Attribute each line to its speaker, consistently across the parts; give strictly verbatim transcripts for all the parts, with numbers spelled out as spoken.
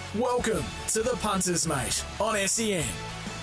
Speaker 1: Welcome to the Punters, Mate, on S E N.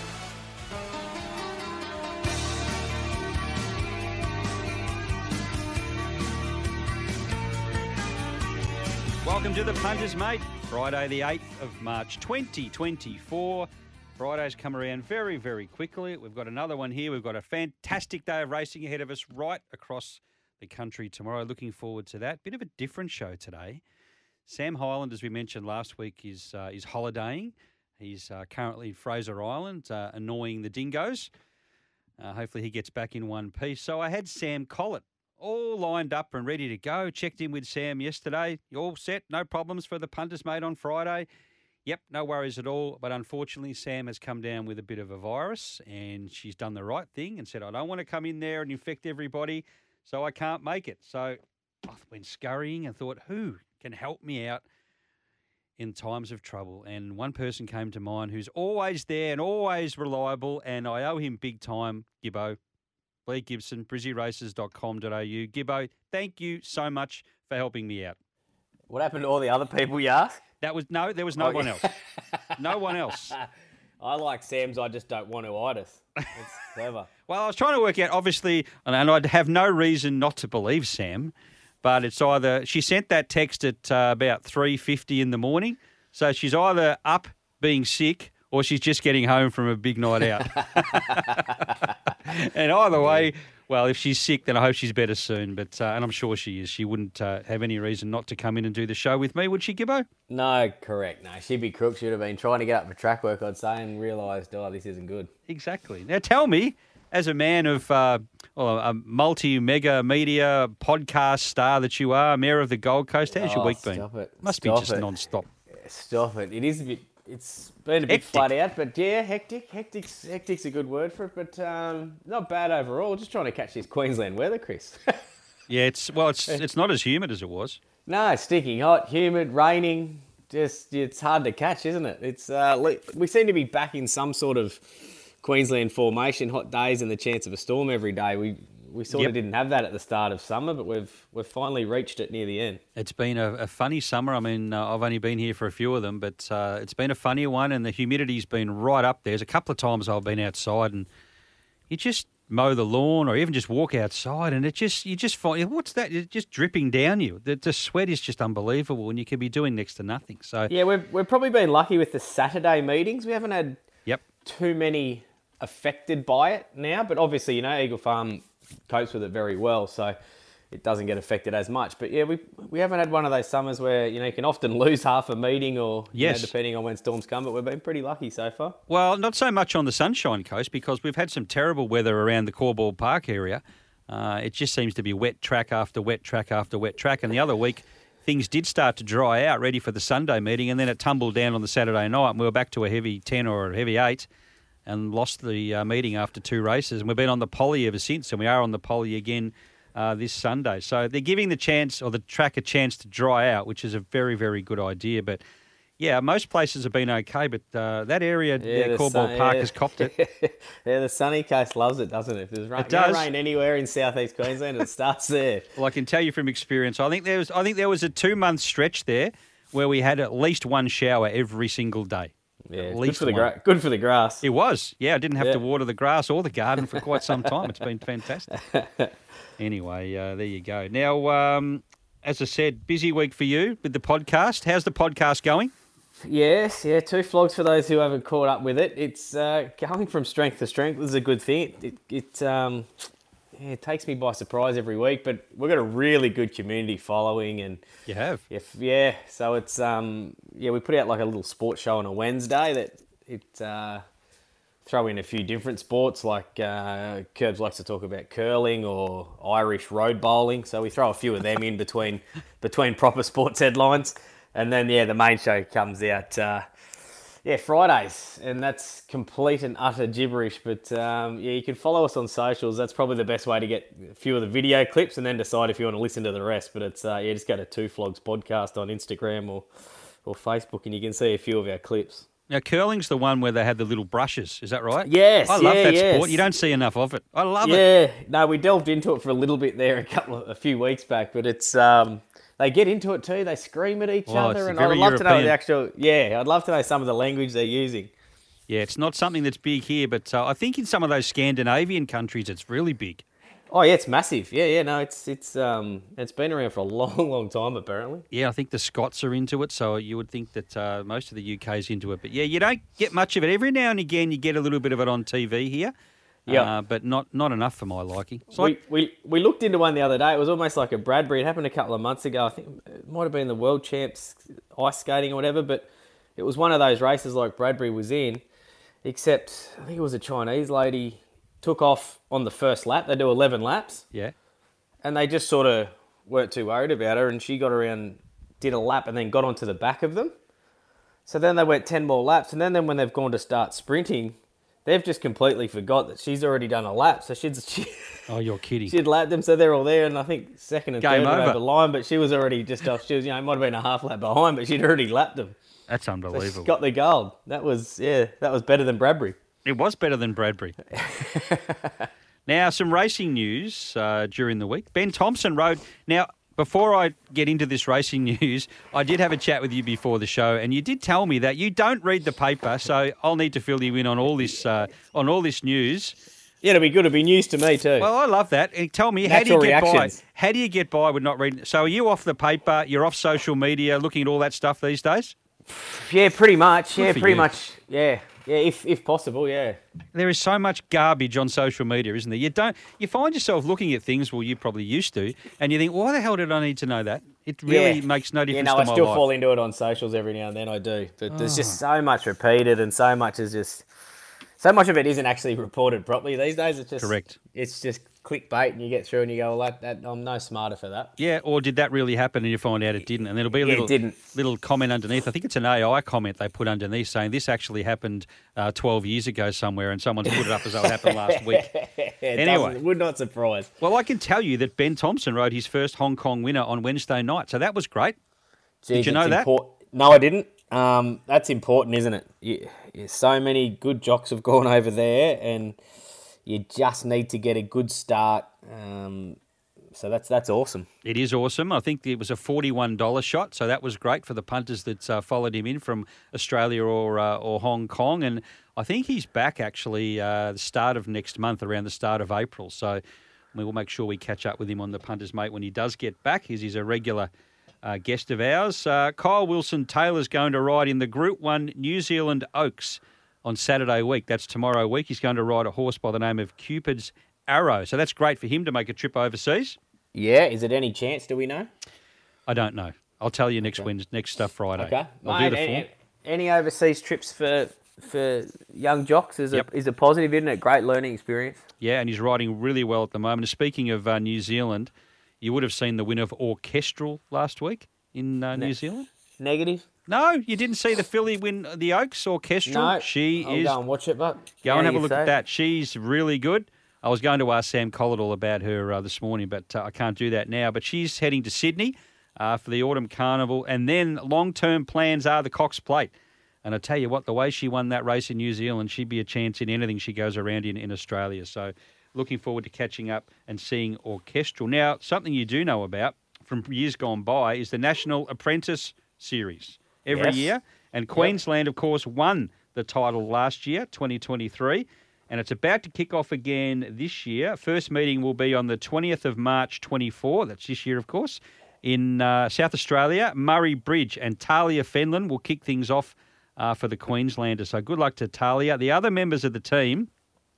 Speaker 2: Welcome to the Punters, Mate. Friday the eighth of March twenty twenty-four. Friday's come around very, very quickly. We've got another one here. We've got a fantastic day of racing ahead of us right across the country tomorrow. Looking forward to that. Bit of a different show today. Sam Hyland, as we mentioned last week, is uh, is holidaying. He's uh, currently in Fraser Island, uh, annoying the dingoes. Uh, hopefully he gets back in one piece. So I had Sam Collett all lined up and ready to go. Checked in with Sam yesterday. You all set? No problems for the Punters, Mate, on Friday? Yep, no worries at all. But unfortunately, Sam has come down with a bit of a virus, and she's done the right thing and said, I don't want to come in there and infect everybody, so I can't make it. So I went scurrying and thought, who can help me out in times of trouble? And one person came to mind who's always there and always reliable, and I owe him big time, Gibbo. Lee Gibson, brizzy races dot com dot a u. Gibbo, thank you so much for helping me out.
Speaker 3: What happened to all the other people you asked?
Speaker 2: That was no, there was no
Speaker 3: oh,
Speaker 2: one
Speaker 3: yeah.
Speaker 2: else. No one else.
Speaker 3: I like Sam's, I just don't want to itis. It's clever.
Speaker 2: Well, I was trying to work out, obviously, and I'd have no reason not to believe Sam, but it's either she sent that text at uh, about three fifty in the morning, so she's either up being sick or she's just getting home from a big night out. And either way, well, if she's sick, then I hope she's better soon. But uh, and I'm sure she is. She wouldn't uh, have any reason not to come in and do the show with me, would she, Gibbo?
Speaker 3: No, correct. No, she'd be crook. She'd have been trying to get up for track work, I'd say, and realised, oh, this isn't good.
Speaker 2: Exactly. Now, tell me, as a man of uh, well, a multi-mega media podcast star that you are, Mayor of the Gold Coast, how's your
Speaker 3: Oh,
Speaker 2: week been?
Speaker 3: stop it.
Speaker 2: Must
Speaker 3: Stop
Speaker 2: be just
Speaker 3: it.
Speaker 2: non-stop.
Speaker 3: Stop it. It is a bit... It's been a bit
Speaker 2: Hectic.
Speaker 3: flat out, but yeah, hectic. Hectic's, hectic's a good word for it, but um, not bad overall. Just trying to catch this Queensland weather, Chris.
Speaker 2: Yeah, it's well, it's it's not as humid as it was.
Speaker 3: No, it's sticking hot, humid, raining. Just it's hard to catch, isn't it? It's uh, le- we seem to be back in some sort of Queensland formation, hot days and the chance of a storm every day. We we sort
Speaker 2: Yep.
Speaker 3: of didn't have that at the start of summer, but we've we've finally reached it near the end.
Speaker 2: It's been a, a funny summer. I mean, uh, I've only been here for a few of them, but uh, it's been a funny one, and the humidity's been right up there. There's a couple of times I've been outside, and you just mow the lawn or even just walk outside, and it just you just find, what's that? It's just dripping down you. The, the sweat is just unbelievable, and you could be doing next to nothing. So
Speaker 3: Yeah, we've we've probably been lucky with the Saturday meetings. We haven't had
Speaker 2: yep.
Speaker 3: too many affected by it now, but obviously, you know, Eagle Farm copes with it very well, so it doesn't get affected as much. But yeah, we we haven't had one of those summers where, you know, you can often lose half a meeting or, you
Speaker 2: Yes.
Speaker 3: know, depending on when storms come, but we've been pretty lucky so far.
Speaker 2: Well, not so much on the Sunshine Coast because we've had some terrible weather around the Corball Park area. Uh, it just seems to be wet track after wet track after wet track. And the other week, things did start to dry out, ready for the Sunday meeting, and then it tumbled down on the Saturday night, and we were back to a heavy ten or a heavy eight and lost the uh, meeting after two races. And we've been on the poly ever since, and we are on the poly again uh, this Sunday. So they're giving the chance or the track a chance to dry out, which is a very, very good idea. But yeah, most places have been okay, but uh, that area, yeah,
Speaker 3: the
Speaker 2: Corball
Speaker 3: sun-
Speaker 2: Park,
Speaker 3: yeah.
Speaker 2: has copped it.
Speaker 3: Yeah, the sunny coast loves it, doesn't it? If there's rain,
Speaker 2: It does.
Speaker 3: no rain anywhere in southeast Queensland, it starts there.
Speaker 2: Well, I can tell you from experience. I think there was, I think there was a two-month stretch there where we had at least one shower every single day.
Speaker 3: Yeah,
Speaker 2: At
Speaker 3: it's good
Speaker 2: least
Speaker 3: for the
Speaker 2: one.
Speaker 3: gra- good for the grass.
Speaker 2: It was. Yeah, I didn't have
Speaker 3: Yeah.
Speaker 2: to water the grass or the garden for quite some time. It's been fantastic. Anyway, uh, there you go. Now, um, as I said, busy week for you with the podcast. How's the podcast going?
Speaker 3: Yes, yeah, two flogs for those who haven't caught up with it. It's uh, going from strength to strength. This is a good thing. It, it, it, um, yeah, it takes me by surprise every week, but we've got a really good community following, and
Speaker 2: You have.
Speaker 3: if yeah, so it's um, yeah, we put out like a little sports show on a Wednesday that it uh, throw in a few different sports, like uh, Curbs likes to talk about curling or Irish road bowling, so we throw a few of them in between between proper sports headlines. And then, yeah, the main show comes out, uh, yeah, Fridays. And that's complete and utter gibberish. But, um, yeah, you can follow us on socials. That's probably the best way to get a few of the video clips and then decide if you want to listen to the rest. But it's, uh, yeah, just go to Two Flogs Podcast on Instagram or, or Facebook and you can see a few of our clips.
Speaker 2: Now, curling's the one where they had the little brushes. Is that right?
Speaker 3: Yes,
Speaker 2: I love
Speaker 3: yeah,
Speaker 2: that
Speaker 3: yes.
Speaker 2: sport. You don't see enough of it. I love it.
Speaker 3: Yeah, no, we delved into it for a little bit there a couple of, a few weeks back. But it's... Um, they get into it too. They scream at each
Speaker 2: Well, it's
Speaker 3: other, and
Speaker 2: very
Speaker 3: I'd love to know
Speaker 2: European.
Speaker 3: the actual. Yeah, I'd love to know some of the language they're using.
Speaker 2: Yeah, it's not something that's big here, but uh, I think in some of those Scandinavian countries, it's really big.
Speaker 3: Oh yeah, it's massive. Yeah, yeah, no, it's it's um it's been around for a long, long time apparently.
Speaker 2: Yeah, I think the Scots are into it, so you would think that uh, most of the U K's into it. But yeah, you don't get much of it. Every now and again, you get a little bit of it on T V here.
Speaker 3: Yeah,
Speaker 2: uh, but not not enough for my liking. So
Speaker 3: we, we we looked into one the other day. It was almost like a Bradbury. It happened a couple of months ago. I think it might have been the World Champs ice skating or whatever. But it was one of those races like Bradbury was in, except I think it was a Chinese lady took off on the first lap. They do eleven laps,
Speaker 2: yeah,
Speaker 3: and they just sort of weren't too worried about her. And she got around, did a lap, and then got onto the back of them. So then they went ten more laps, and then, then when they've gone to start sprinting, they've just completely forgot that she's already done a lap. So she'd she,
Speaker 2: oh, you're kidding.
Speaker 3: she'd lapped them, so they're all there, and I think second and
Speaker 2: Game
Speaker 3: third were
Speaker 2: over.
Speaker 3: over the line, but she was already just off. She was, you know, might have been a half lap behind, but she'd already lapped them.
Speaker 2: That's
Speaker 3: So
Speaker 2: unbelievable.
Speaker 3: she got the gold. That was yeah, that was better than Bradbury.
Speaker 2: It was better than Bradbury. Now, some racing news uh, during the week. Ben Thompson rode. Now, before I get into this racing news, I did have a chat with you before the show, and you did tell me that you don't read the paper, so I'll need to fill you in on all this uh, on all this news.
Speaker 3: Yeah, it'll be good. It'll be news to me too.
Speaker 2: Well, I love that. And tell me,
Speaker 3: Natural
Speaker 2: how do you get
Speaker 3: reactions.
Speaker 2: by? How do you get by with not reading? So, are you off the paper? You're off social media, looking at all that stuff these days?
Speaker 3: Yeah, pretty much.
Speaker 2: Good
Speaker 3: yeah,
Speaker 2: for
Speaker 3: pretty
Speaker 2: you.
Speaker 3: much. Yeah, yeah. If if possible, yeah.
Speaker 2: There is so much garbage on social media, isn't there? You don't. You find yourself looking at things, well, you probably used to, and you think, why the hell did I need to know that? It really
Speaker 3: Yeah.
Speaker 2: makes no
Speaker 3: Yeah,
Speaker 2: difference
Speaker 3: no,
Speaker 2: to
Speaker 3: I
Speaker 2: my
Speaker 3: still
Speaker 2: life.
Speaker 3: fall into it on socials every now and then. I do, but there's just so much repeated, and so much is just so much of it isn't actually reported properly these days. It's just
Speaker 2: Correct.
Speaker 3: It's just clickbait, and you get through, and you go, "Well, that, that I'm no smarter for that."
Speaker 2: Yeah, or did that really happen and you find out it didn't? And there'll be a
Speaker 3: Yeah, it
Speaker 2: little
Speaker 3: didn't.
Speaker 2: little comment underneath. I think it's an A I comment they put underneath saying this actually happened uh, twelve years ago somewhere, and someone's put it up as though it happened last week.
Speaker 3: It
Speaker 2: Anyway.
Speaker 3: doesn't- would not surprise.
Speaker 2: Well, I can tell you that Ben Thompson rode his first Hong Kong winner on Wednesday night, so that was great.
Speaker 3: Jeez,
Speaker 2: you know
Speaker 3: it's
Speaker 2: that?
Speaker 3: import- No, I didn't. Um, that's important, isn't it? You, you, so many good jocks have gone over there, and you just need to get a good start. Um, so that's that's awesome.
Speaker 2: It is awesome. I think it was a forty-one dollars shot, so that was great for the punters that uh, followed him in from Australia or uh, or Hong Kong. And I think he's back actually uh, the start of next month, around the start of April. So we will make sure we catch up with him on the punters, mate, when he does get back. He's, he's a regular uh, guest of ours. Uh, Kyle Wilson-Taylor's going to ride in the Group one New Zealand Oaks on Saturday week. That's tomorrow week. He's going to ride a horse by the name of Cupid's Arrow. So that's great for him to make a trip overseas.
Speaker 3: Yeah, is it any chance? Do we know?
Speaker 2: I don't know. I'll tell you next Wednesday, next uh, Friday.
Speaker 3: Okay.
Speaker 2: I'll
Speaker 3: Mate,
Speaker 2: do the form.
Speaker 3: any, any overseas trips for for young jocks is
Speaker 2: Yep.
Speaker 3: a is a positive, isn't it? Great learning experience.
Speaker 2: Yeah, and he's riding really well at the moment. Speaking of uh, New Zealand, you would have seen the win of Orchestral last week in uh, New Zealand.
Speaker 3: Negative?
Speaker 2: No, you didn't see the filly win the Oaks Orchestral.
Speaker 3: No.
Speaker 2: She
Speaker 3: I'll
Speaker 2: is.
Speaker 3: go and watch it, but
Speaker 2: Go
Speaker 3: now
Speaker 2: and have a
Speaker 3: you
Speaker 2: look
Speaker 3: say
Speaker 2: at
Speaker 3: it.
Speaker 2: that. She's really good. I was going to ask Sam Colladall about her uh, this morning, but uh, I can't do that now. But she's heading to Sydney uh, for the Autumn Carnival. And then long-term plans are the Cox Plate. And I tell you what, the way she won that race in New Zealand, she'd be a chance in anything she goes around in in Australia. So looking forward to catching up and seeing Orchestral. Now, something you do know about from years gone by is the National Apprentice Series every
Speaker 3: Yes.
Speaker 2: year. And Queensland, of course, won the title last year, twenty twenty-three. And it's about to kick off again this year. First meeting will be on the twentieth of March twenty-four. That's this year, of course, in uh, South Australia. Murray Bridge and Talia Fenlon will kick things off uh, for the Queenslanders. So good luck to Talia. The other members of the team,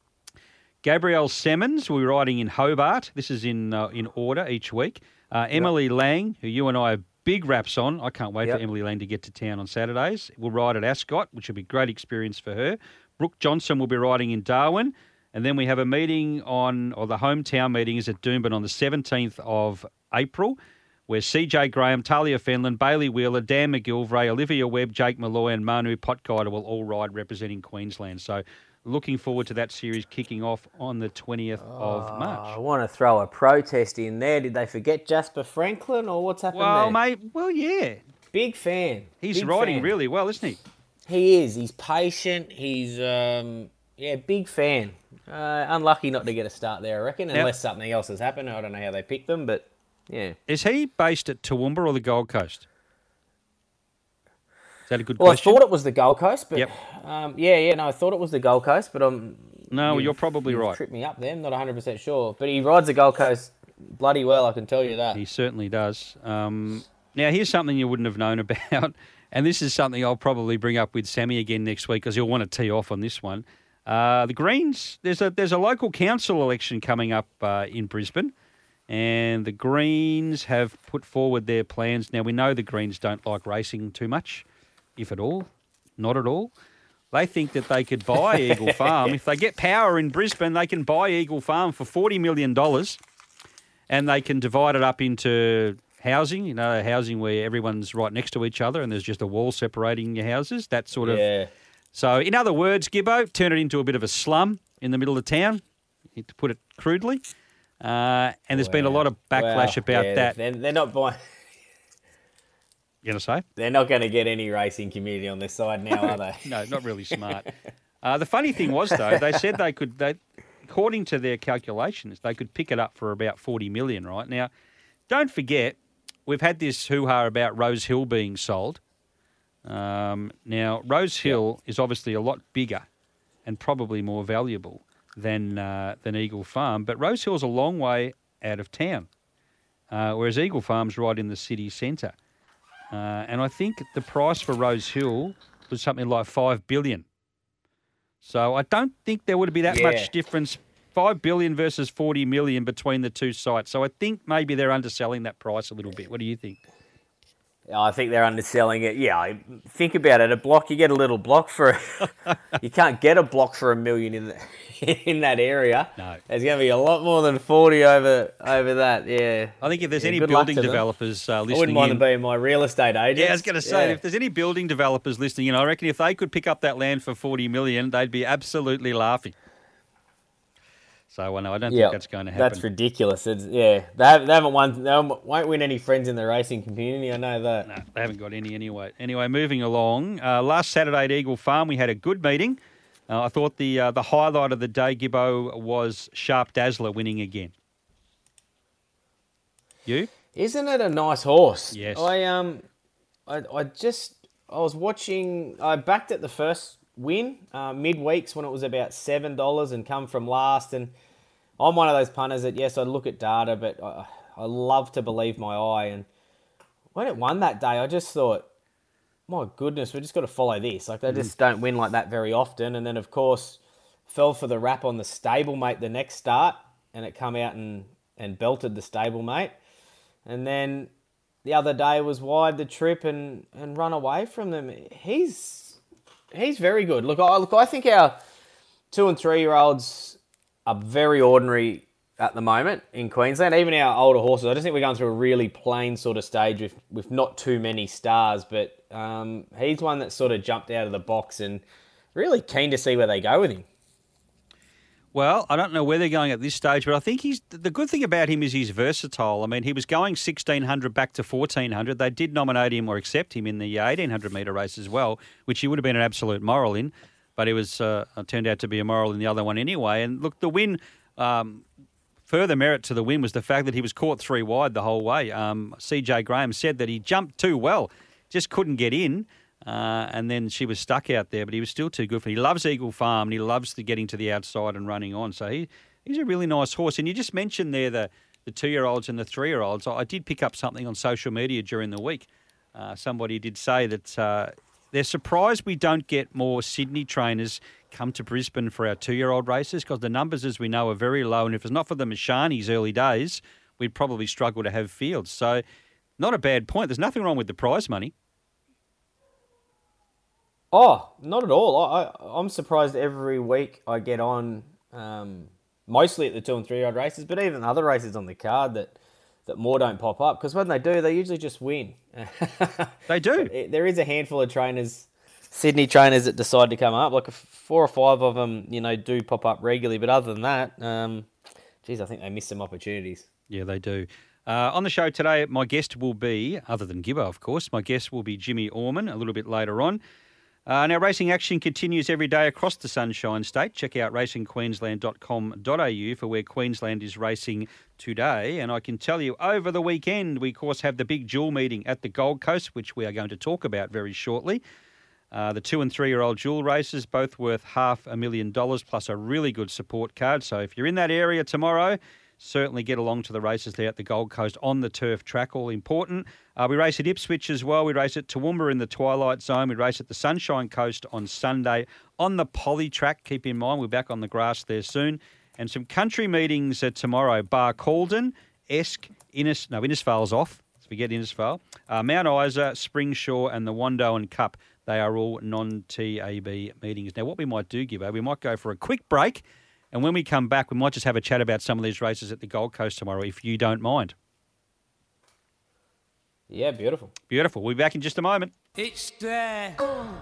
Speaker 2: Gabrielle Semmons will be riding in Hobart. This is in uh, in order each week. Uh, Emily Lang, who you and I have big raps on. I can't wait
Speaker 3: Yep.
Speaker 2: for Emily Lang to get to town on Saturdays. Will ride at Ascot, which will be a great experience for her. Brooke Johnson will be riding in Darwin. And then we have a meeting on, or the hometown meeting is at Doomben on the seventeenth of April, where C J Graham, Talia Fenlon, Bailey Wheeler, Dan McGilvray, Olivia Webb, Jake Malloy and Manu Potgeider will all ride representing Queensland. So looking forward to that series kicking off on the twentieth of
Speaker 3: I
Speaker 2: March.
Speaker 3: want to throw a protest in there. Did they forget Jasper Franklin, or what's happened
Speaker 2: Well,
Speaker 3: there?
Speaker 2: mate, well, yeah.
Speaker 3: Big fan.
Speaker 2: He's
Speaker 3: Big
Speaker 2: riding
Speaker 3: fan.
Speaker 2: really well, isn't he?
Speaker 3: He is. He's patient. He's um yeah, big fan. Uh, unlucky not to get a start there, I reckon,
Speaker 2: Now-
Speaker 3: unless something else has happened. I don't know how they picked them, but Yeah.
Speaker 2: Is he based at Toowoomba or the Gold Coast? Is that a good
Speaker 3: Well,
Speaker 2: question?
Speaker 3: I thought it was the Gold Coast, but
Speaker 2: Yep.
Speaker 3: um, yeah, yeah, no, I thought it was the Gold Coast, but um,
Speaker 2: No,
Speaker 3: you've-
Speaker 2: you're probably
Speaker 3: you've
Speaker 2: right.
Speaker 3: Tripped me up there. I'm not one hundred percent sure, but he rides the Gold Coast bloody well. I can tell you that.
Speaker 2: He certainly does. Um, now, here's something you wouldn't have known about, and this is something I'll probably bring up with Sammy again next week because he'll want to tee off on this one. Uh, the Greens, there's a there's a local council election coming up uh, in Brisbane, and the Greens have put forward their plans. Now, we know the Greens don't like racing too much, if at all, not at all. They think that they could buy Eagle Farm. If they get power in Brisbane, they can buy Eagle Farm for forty million dollars and they can divide it up into housing, you know, housing where everyone's right next to each other and there's just a wall separating your houses, that sort of.
Speaker 3: Yeah.
Speaker 2: So, in other words, Gibbo, turn it into a bit of a slum in the middle of town, to put it crudely. Uh, and there's been a lot of backlash
Speaker 3: Wow.
Speaker 2: about
Speaker 3: Yeah,
Speaker 2: that.
Speaker 3: They're, they're not buying.
Speaker 2: You going to say?
Speaker 3: They're not going to get any racing community on this side now, are they?
Speaker 2: No, not really smart. Uh, the funny thing was, though, they said they could, they, according to their calculations, they could pick it up for about forty million dollars, right? Now, don't forget, we've had this hoo-ha about Rose Hill being sold. Um, now, Rose Hill is obviously a lot bigger and probably more valuable than uh, than Eagle Farm, but Rose Hill's a long way out of town, uh, whereas Eagle Farm's right in the city centre. Uh, and I think the price for Rose Hill was something like five billion dollars. So I don't think there would be that
Speaker 3: Yeah.
Speaker 2: much difference, five billion dollars versus forty million dollars between the two sites. So I think maybe they're underselling that price a little bit. What do you think?
Speaker 3: I think they're underselling it. Yeah, I- think about it. A block, you get a little block for. You can't get a block for a million in the, in that area.
Speaker 2: No.
Speaker 3: There's going to be a lot more than forty over over that. Yeah.
Speaker 2: I think if there's
Speaker 3: Yeah,
Speaker 2: any
Speaker 3: good luck
Speaker 2: building
Speaker 3: to them.
Speaker 2: developers uh, listening
Speaker 3: I wouldn't mind
Speaker 2: in,
Speaker 3: them being my real estate agent.
Speaker 2: yeah, I was going to say, if there's any building developers listening in, I reckon if they could pick up that land for forty million dollars, they'd be absolutely laughing. So well, no, I don't
Speaker 3: Yeah,
Speaker 2: think that's going to happen.
Speaker 3: that's ridiculous. It's, yeah, they, have, they haven't won. They won't win any friends in the racing community. I know that.
Speaker 2: No, they haven't got any anyway. Anyway, moving along. Uh, last Saturday at Eagle Farm, we had a good meeting. Uh, I thought the uh, the highlight of the day, Gibbo, was Sharp Dazzler winning again. You?
Speaker 3: Isn't it a nice horse?
Speaker 2: Yes.
Speaker 3: I um, I, I just I was watching. I backed at the first win uh, midweeks when it was about seven dollars and come from last. And I'm one of those punters that yes, I look at data, but I, I love to believe my eye. And when it won that day, I just thought, my goodness, we just got to follow this. Like they just don't win like that very often. And then of course, fell for the rap on the stablemate the next start, and it come out and and belted the stablemate. And then the other day was wide the trip and, and run away from them. He's he's very good. Look, I look, I think our two and three year olds are very ordinary at the moment in Queensland. Even our older horses, I just think we're going through a really plain sort of stage with with not too many stars. But um, he's one that sort of jumped out of the box and really keen to see where they go with him.
Speaker 2: Well, I don't know where they're going at this stage, but I think he's the good thing about him is he's versatile. I mean, he was going sixteen hundred back to fourteen hundred. They did nominate him or accept him in the eighteen hundred metre race as well, which he would have been an absolute moral in, but it was uh, turned out to be a moral in the other one anyway. And look, the win, um, further merit to the win was the fact that he was caught three wide the whole way. Um, C J Graham said that he jumped too well, just couldn't get in. Uh, and then she was stuck out there, but he was still too good for him. He loves Eagle Farm and he loves the getting to the outside and running on. So he, he's a really nice horse. And you just mentioned there the, the two-year-olds and the three-year-olds. I did pick up something on social media during the week. Uh, somebody did say that uh, they're surprised we don't get more Sydney trainers come to Brisbane for our two-year-old races because the numbers, as we know, are very low. And if it's not for the Mashani's early days, we'd probably struggle to have fields. So not a bad point. There's nothing wrong with the prize money.
Speaker 3: Oh, not at all. I, I, I'm surprised every week I get on, um, mostly at the two and three yard races, but even other races on the card that, that more don't pop up. Because when they do, they usually just win.
Speaker 2: They do.
Speaker 3: It, there is a handful of trainers, Sydney trainers, that decide to come up. Like four or five of them, you know, do pop up regularly. But other than that, um, geez, I think they miss some opportunities.
Speaker 2: Yeah, they do. Uh, on the show today, my guest will be, other than Gibbo, of course, my guest will be Jimmy Orman a little bit later on. Uh, now, racing action continues every day across the Sunshine State. Check out racing queensland dot com dot a u for where Queensland is racing today. And I can tell you, over the weekend, we, of course, have the big dual meeting at the Gold Coast, which we are going to talk about very shortly. Uh, the two and three-year-old dual races, both worth half a million dollars, plus a really good support card. So if you're in that area tomorrow, certainly get along to the races there at the Gold Coast on the turf track, all important. Uh, we race at Ipswich as well. We race at Toowoomba in the Twilight Zone. We race at the Sunshine Coast on Sunday on the Poly track. Keep in mind, we're back on the grass there soon. And some country meetings uh, tomorrow. Bar Calden, Esk, Innis, no, Innisfail's off. Forget Innisfail. Uh, Mount Isa, Springshaw and the Wandoan Cup. They are all non-T A B meetings. Now, what we might do, Gibbo, we might go for a quick break. And when we come back, we might just have a chat about some of these races at the Gold Coast tomorrow, if you don't mind.
Speaker 3: Yeah, beautiful.
Speaker 2: Beautiful. We'll be back in just a moment.
Speaker 1: It's there.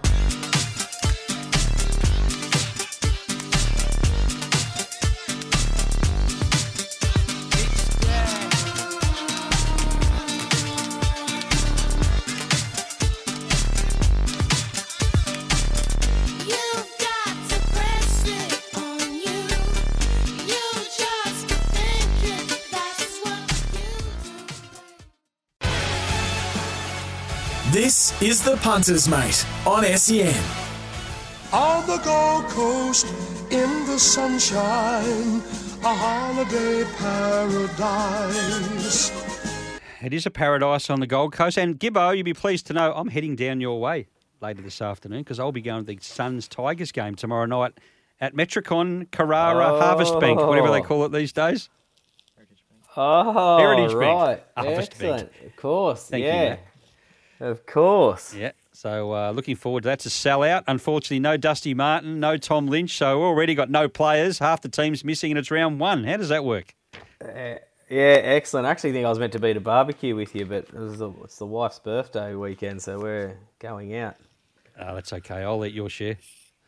Speaker 1: This is the Punters Mate on S E N.
Speaker 4: On the Gold Coast, in the sunshine, a holiday paradise.
Speaker 2: It is a paradise on the Gold Coast. And Gibbo, you'll be pleased to know I'm heading down your way later this afternoon because I'll be going to the Suns-Tigers game tomorrow night at Metricon, Carrara,
Speaker 3: Oh.
Speaker 2: Harvest Bank, whatever they call it these days.
Speaker 3: Oh,
Speaker 2: Heritage Bank.
Speaker 3: right.
Speaker 2: Harvest
Speaker 3: Excellent.
Speaker 2: Bank.
Speaker 3: Of course.
Speaker 2: Thank you,
Speaker 3: yeah.
Speaker 2: mate.
Speaker 3: Of course.
Speaker 2: Yeah, so uh, looking forward to that. It's a sellout. Unfortunately, no Dusty Martin, no Tom Lynch, so we've already got no players. Half the team's missing and it's round one. How does that work?
Speaker 3: Uh, yeah, excellent. I actually think I was meant to be at a barbecue with you, but it was the, it's the wife's birthday weekend, so we're going out.
Speaker 2: Oh, that's okay. I'll eat your share.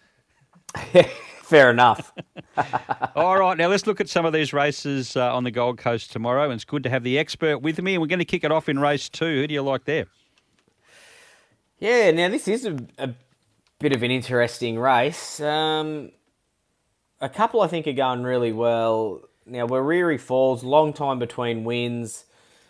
Speaker 3: Fair enough.
Speaker 2: All right, now let's look at some of these races uh, on the Gold Coast tomorrow. And it's good to have the expert with me. And we're going to kick it off in race two. Who do you like there?
Speaker 3: Yeah, now this is a, a bit of an interesting race. Um, a couple I think are going really well. Now, Wariri Falls, long time between wins.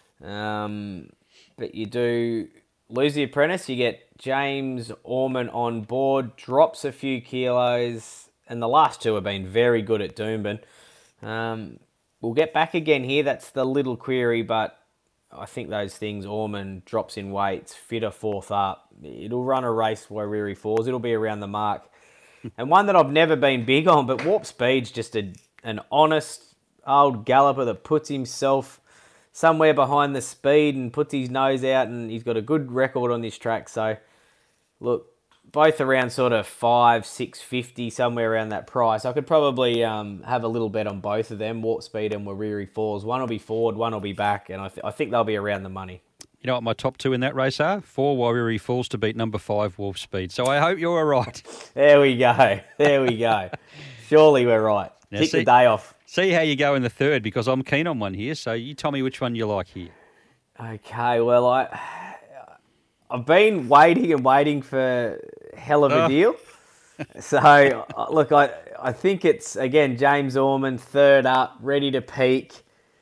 Speaker 3: Um, but you do lose the apprentice, you get James Orman on board, drops a few kilos, and the last two have been very good at Doomben. Um, we'll get back again here. That's the little query, but I think those things, Orman drops in weights, fitter fourth up. It'll run a race where Wariri Falls. It'll be around the mark. And one that I've never been big on, but Warp Speed's just a, an honest old galloper that puts himself somewhere behind the speed and puts his nose out, and he's got a good record on this track. So, look, both around sort of five, six fifty, somewhere around that price. I could probably um, have a little bet on both of them, Warp Speed and Wariri Falls. One will be forward, one will be back, and I, th- I think they'll be around the money.
Speaker 2: You know what my top two in that race are? Four, Wariri Falls to beat number five, Wolf Speed. So I hope you're all right.
Speaker 3: There we go. There we go. Surely we're right.
Speaker 2: Now,
Speaker 3: Kick
Speaker 2: see-
Speaker 3: the day off.
Speaker 2: See how you go in the third, because I'm keen on one here. So you tell me which one you like here.
Speaker 3: Okay, well, I, I've been waiting and waiting for hell of a
Speaker 2: Oh.
Speaker 3: deal. So, uh, look, I, I think it's, again, James Orman, third up, ready to peak.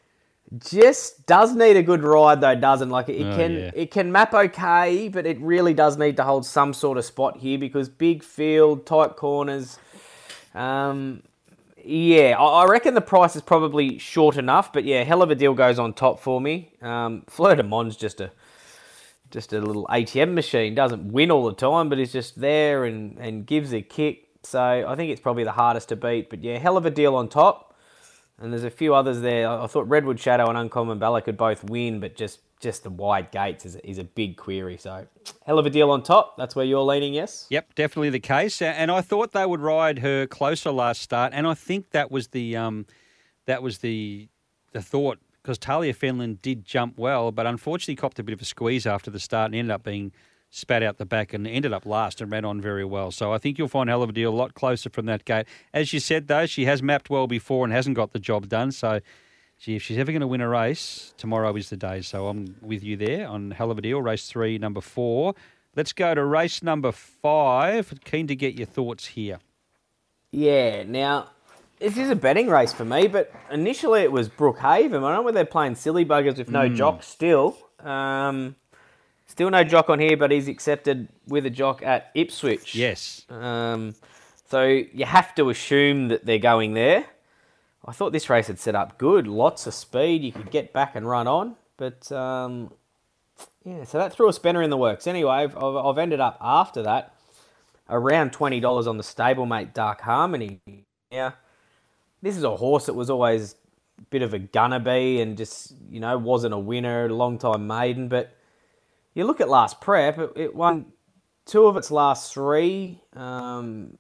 Speaker 3: Just does need a good ride, though, doesn't? Like, it
Speaker 2: Oh,
Speaker 3: can
Speaker 2: yeah.
Speaker 3: it can map okay, but it really does need to hold some sort of spot here because big field, tight corners. Um, yeah, I, I reckon the price is probably short enough, but yeah, hell of a deal goes on top for me. Um, Fleur de Mon's just a just a little A T M machine. Doesn't win all the time, but is just there and, and gives a kick. So I think it's probably the hardest to beat. But yeah, hell of a deal on top. And there's a few others there. I I thought Redwood Shadow and Uncommon Bella could both win, but just, just the wide gates is a, is a big query. So hell of a deal on top. That's where you're leaning, yes?
Speaker 2: Yep, definitely the case. A- And I thought they would ride her closer last start, and I think that was the um, that was the the thought, because Talia Fenlon did jump well, but unfortunately copped a bit of a squeeze after the start and ended up being spat out the back and ended up last and ran on very well. So I think you'll find hell of a deal a lot closer from that gate. As you said, though, she has mapped well before and hasn't got the job done. So gee, if she's ever going to win a race, tomorrow is the day. So I'm with you there on hell of a deal. Race three, number four, Let's go to race number five. Keen to get your thoughts here.
Speaker 3: Yeah, now, this is a betting race for me, but initially it was Brookhaven. I don't know whether they're playing silly buggers with no mm. jock still. Um, still no jock on here, but he's accepted with a jock at Ipswich.
Speaker 2: Yes.
Speaker 3: Um, so you have to assume that they're going there. I thought this race had set up good. Lots of speed. You could get back and run on. But, um, yeah, so that threw a spanner in the works. Anyway, I've, I've ended up after that around twenty dollars on the stablemate Dark Harmony. Now, this is a horse that was always a bit of a gunner bee and just, you know, wasn't a winner, a long-time maiden. But you look at last prep, it, it won two of its last three. Um,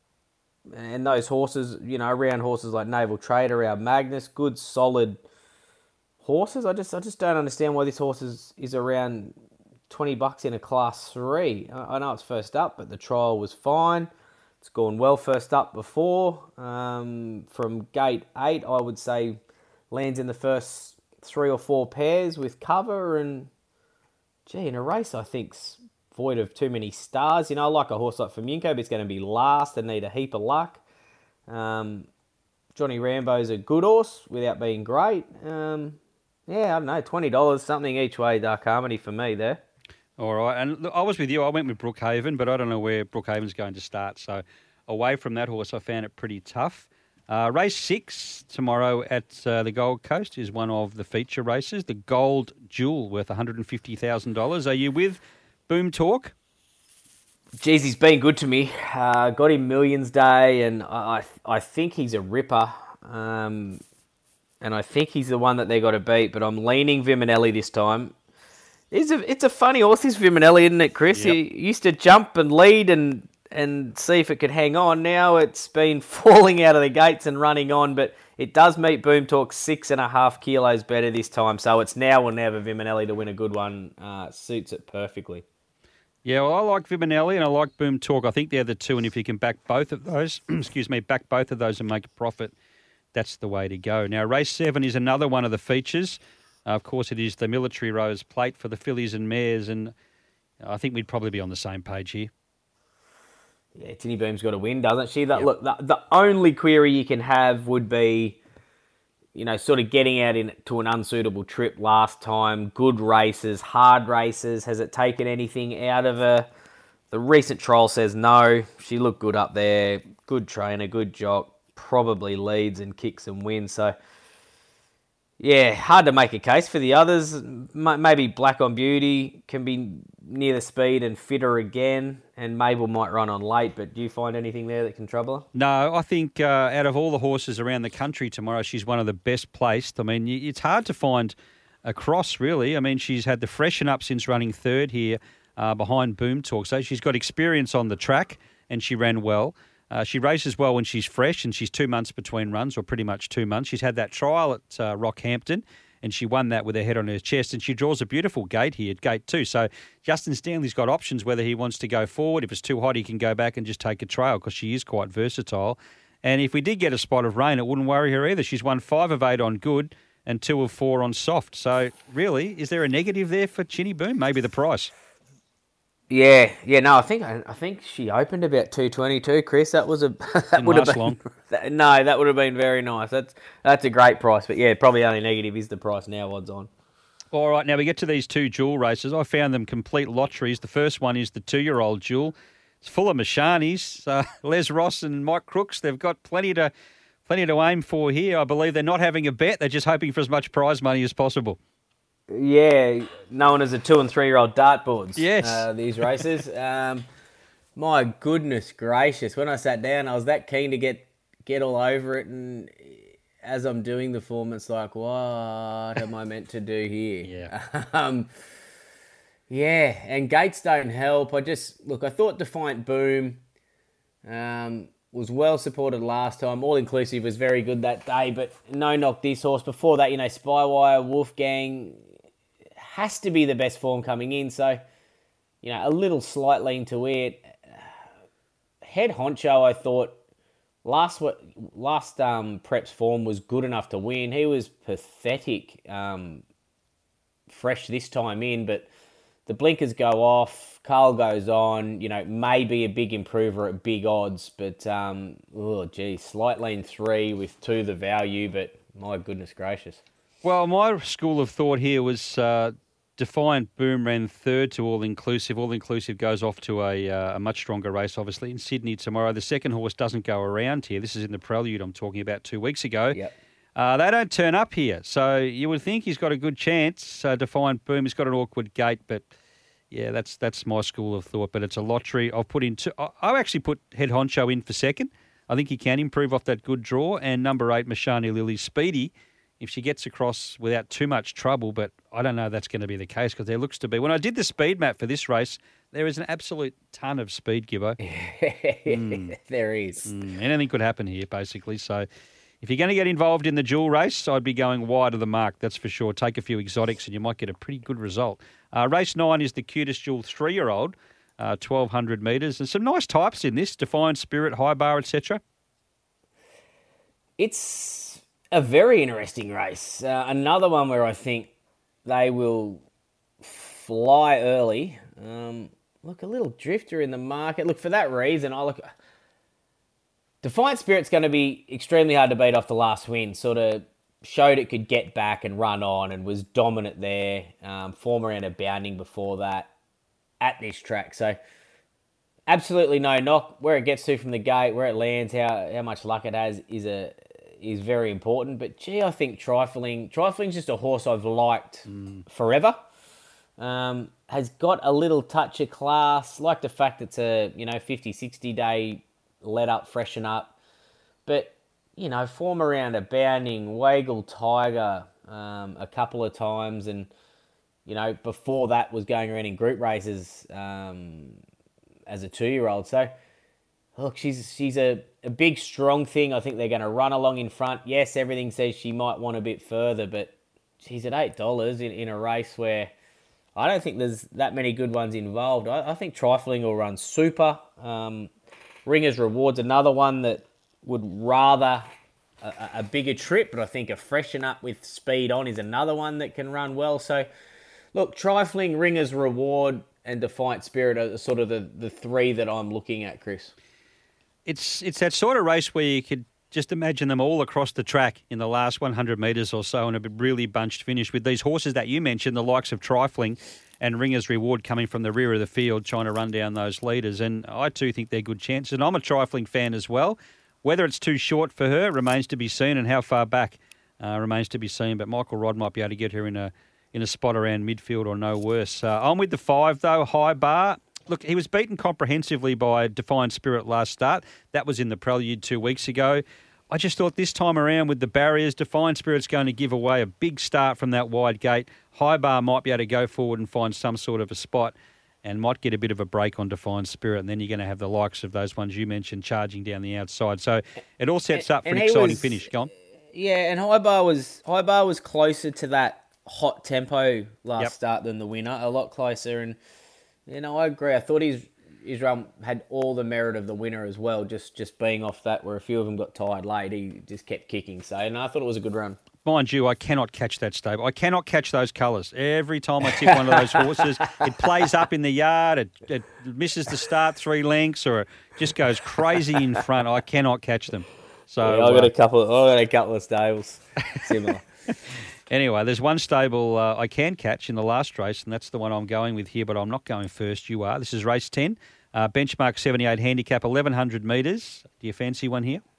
Speaker 3: and those horses, you know, around horses like Naval Trader, around Magnus, good, solid horses. I just I just don't understand why this horse is, is around twenty bucks in a class three. I, I know it's first up, but the trial was fine. It's gone well first up before. Um, from gate eight, I would say lands in the first three or four pairs with cover. And, gee, in a race I think's void of too many stars. You know, like a horse like Famunco, but it's going to be last and need a heap of luck. Um, Johnny Rambo's a good horse without being great. Um, yeah, I don't know, twenty dollars, something each way, Dark Harmony for me there.
Speaker 2: All right, and look, I was with you. I went with Brookhaven, but I don't know where Brookhaven's going to start. So away from that horse, I found it pretty tough. Uh, race six tomorrow at uh, the Gold Coast is one of the feature races, the Gold Jewel, worth one hundred fifty thousand dollars. Are you with Boom Talk?
Speaker 3: Jeez, he's been good to me. Uh, got him Millions Day, and I I think he's a ripper. Um, and I think he's the one that they got to beat, but I'm leaning Viminelli this time. It's a, it's a funny horse, this Viminelli, isn't it, Chris?
Speaker 2: Yep.
Speaker 3: He used to jump and lead and and see if it could hang on. Now it's been falling out of the gates and running on, but it does meet Boom Talk six and a half kilos better this time. So it's now or never Viminelli to win a good one. Uh, suits it perfectly.
Speaker 2: Yeah, well, I like Viminelli and I like Boom Talk. I think they're the two, and if you can back both of those, excuse me, back both of those and make a profit, that's the way to go. Now, race seven is another one of the features. Uh, of course, it is the Military Rose Plate for the fillies and mares, and I think we'd probably be on the same page here.
Speaker 3: Yeah, Tinny Boom's got to win, doesn't she? That,
Speaker 2: Yep.
Speaker 3: Look, the, the only query you can have would be, you know, sort of getting out into an unsuitable trip last time, good races, hard races. Has it taken anything out of her? The recent trial says no. She looked good up there. Good trainer, good jock. Probably leads and kicks and wins. So, yeah, hard to make a case for the others. M- maybe Black on Beauty can be near the speed and fitter again, and Mabel might run on late, but do you find anything there that can trouble her?
Speaker 2: No, I think uh, out of all the horses around the country tomorrow, she's one of the best placed. I mean, y- it's hard to find a cross, really. I mean, she's had the freshen up since running third here uh, behind Boom Talk. So she's got experience on the track, and she ran well. Uh, she races well when she's fresh, and she's two months between runs, or pretty much two months. She's had that trial at uh, Rockhampton, and she won that with her head on her chest, and she draws a beautiful gate here at gate two. So Justin Stanley's got options whether he wants to go forward. If it's too hot, he can go back and just take a trail because she is quite versatile. And if we did get a spot of rain, it wouldn't worry her either. She's won five of eight on good and two of four on soft. So really, is there a negative there for Chinny Boom? Maybe the price.
Speaker 3: Yeah, yeah, no, I think I, I think she opened about two twenty-two, Chris. That was a that would have
Speaker 2: last
Speaker 3: been
Speaker 2: long.
Speaker 3: That, no, that would have been very nice. That's that's a great price, but yeah, probably only negative is the price now. Odds on.
Speaker 2: All right, now we get to these two jewel races. I found them complete lotteries. The first one is the two-year-old jewel. It's full of Mashanis. Uh, Les Ross and Mike Crooks. They've got plenty to plenty to aim for here. I believe they're not having a bet. They're just hoping for as much prize money as possible.
Speaker 3: Yeah, known as the two and three-year-old dartboards.
Speaker 2: Yes.
Speaker 3: Uh, these races. um, my goodness gracious! When I sat down, I was that keen to get get all over it, and as I'm doing the form, it's like, what am I meant to do here?
Speaker 2: Yeah.
Speaker 3: um, yeah, and gates don't help. I just look. I thought Defiant Boom um, was well supported last time. All inclusive was very good that day, but no knock this horse. Before that, you know, Spywire, Wolfgang has to be the best form coming in. So, you know, a little slight lean to it. Head Honcho, I thought last what last um, Prep's form was good enough to win. He was pathetic, um, fresh this time in, but the blinkers go off, Carl goes on, you know, maybe a big improver at big odds, but, um, oh, gee, slight lean three with two the value, but my goodness gracious.
Speaker 2: Well, my school of thought here was uh, Defiant Boom ran third to All Inclusive. All Inclusive goes off to a, uh, a much stronger race, obviously, in Sydney tomorrow. The second horse doesn't go around here. This is in the Prelude I'm talking about two weeks ago.
Speaker 3: Yep.
Speaker 2: Uh, they don't turn up here, so you would think he's got a good chance. Uh, Defiant Boom, he's got an awkward gate, but yeah, that's that's my school of thought. But it's a lottery. I've put in two. I I actually put Head Honcho in for second. I think he can improve off that good draw. And number eight, Mashani Lily Speedy, if she gets across without too much trouble, but I don't know that's going to be the case because there looks to be. When I did the speed map for this race, there is an absolute ton of speed, Gibbo.
Speaker 3: mm. There is.
Speaker 2: Mm. Anything could happen here, basically. So if you're going to get involved in the dual race, I'd be going wide of the mark, that's for sure. Take a few exotics and you might get a pretty good result. Uh, race nine is the cutest dual three-year-old, uh, twelve hundred metres. There's some nice types in this, Defiant Spirit, High Bar, et cetera.
Speaker 3: It's a very interesting race. Uh, another one where I think they will fly early. Um, look, a little drifter in the market. Look, for that reason, I look... Defiant Spirit's going to be extremely hard to beat off the last win. Sort of showed it could get back and run on and was dominant there. Um, form around a bounding before that at this track. So absolutely no knock. Where it gets to from the gate, where it lands, how how much luck it has is a is very important. But gee, I think Trifling, Trifling's just a horse I've liked mm. forever. Um, has got a little touch of class. Like the fact it's a, you know, fifty, sixty day let up, freshen up. But, you know, form around a bounding, Wagle Tiger um, a couple of times. And, you know, before that was going around in group races um, as a two-year-old. So, look, she's she's a, a big, strong thing. I think they're going to run along in front. Yes, everything says she might want a bit further, but she's at eight dollars in, in a race where I don't think there's that many good ones involved. I, I think Trifling will run super. Um, Ringer's Reward's another one that would rather a, a bigger trip, but I think a freshen up with speed on is another one that can run well. So, look, Trifling, Ringer's Reward, and Defiant Spirit are sort of the, the three that I'm looking at, Chris.
Speaker 2: It's it's that sort of race where you could just imagine them all across the track in the last one hundred metres or so and a really bunched finish with these horses that you mentioned, the likes of Trifling and Ringer's Reward coming from the rear of the field trying to run down those leaders. And I too think they're good chances. And I'm a Trifling fan as well. Whether it's too short for her remains to be seen, and how far back uh, remains to be seen. But Michael Rodd might be able to get her in a in a spot around midfield or no worse. Uh, I'm with the five, though, High Bar. Look, he was beaten comprehensively by Defiant Spirit last start. That was in the Prelude two weeks ago. I just thought this time around with the barriers, Defiant Spirit's going to give away a big start from that wide gate. High Bar might be able to go forward and find some sort of a spot and might get a bit of a break on Defiant Spirit, and then you're going to have the likes of those ones you mentioned charging down the outside. So it all sets up for an exciting was, finish. Go on.
Speaker 3: Yeah, and High Bar was High Bar was closer to that hot tempo last yep. start than the winner, a lot closer. And, you know, I agree. I thought his, his run had all the merit of the winner as well, just, just being off that where a few of them got tired late. He just kept kicking. So, and I thought it was a good run.
Speaker 2: Mind you, I cannot catch that stable. I cannot catch those colours. Every time I tip one of those horses, it plays up in the yard, it, it misses the start three lengths, or it just goes crazy in front. I cannot catch them. So
Speaker 3: yeah, I've got uh, a couple. Of, I've got a couple of stables similar.
Speaker 2: Anyway, there's one stable uh, I can catch in the last race, and that's the one I'm going with here, but I'm not going first. You are. This is race ten, uh, benchmark seventy-eight, handicap eleven hundred metres. Do you fancy one here?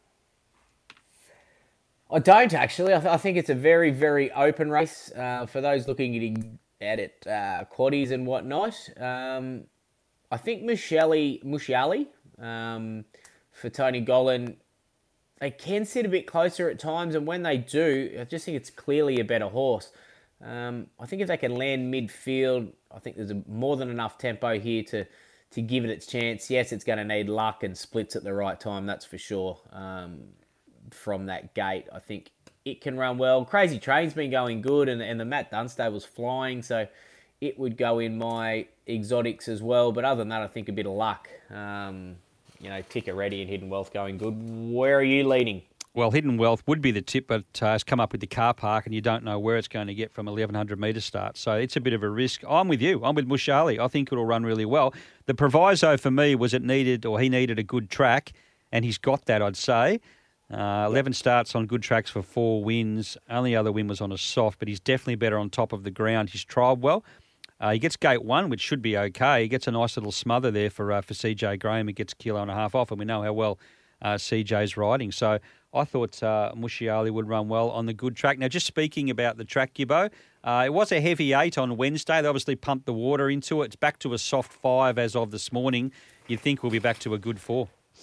Speaker 3: I don't, actually. I, th- I think it's a very, very open race uh, for those looking at it, uh, quaddies and whatnot. Um, I think Mushelli, Mushelli um, for Tony Gollan, they can sit a bit closer at times, and when they do, I just think it's clearly a better horse. Um, I think if they can land midfield, I think there's a, more than enough tempo here to, to give it its chance. Yes, it's going to need luck and splits at the right time, that's for sure. Um, from that gate, I think it can run well. Crazy Train's been going good, and, and the Matt Dunstable's flying, so it would go in my exotics as well. But other than that, I think a bit of luck. Um, you know, Ticker Ready and Hidden Wealth going good. Where are you leaning?
Speaker 2: Well, Hidden Wealth would be the tip, but uh, it's come up with the car park and you don't know where it's going to get from eleven hundred metre start. So it's a bit of a risk. I'm with you. I'm with Mushali. I think it'll run really well. The proviso for me was it needed, or he needed a good track, and he's got that, I'd say. Uh, eleven starts on good tracks for four wins. Only other win was on a soft, but he's definitely better on top of the ground. He's trialled well. Uh, he gets gate one, which should be okay. He gets a nice little smother there for uh, for C J Graham. He gets a kilo and a half off, and we know how well uh, C J's riding. So I thought uh, Mushiali would run well on the good track. Now, just speaking about the track, Gibbo, uh, it was a heavy eight on Wednesday. They obviously pumped the water into it. It's back to a soft five as of this morning. You'd think we'll be back to a good four.